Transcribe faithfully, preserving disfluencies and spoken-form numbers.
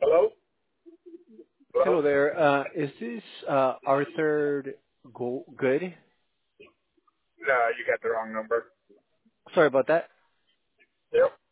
Hello? Hello? Hello there. Uh, is this uh, Arthur Go- Good? No, you got the wrong number. Sorry about that. Yep.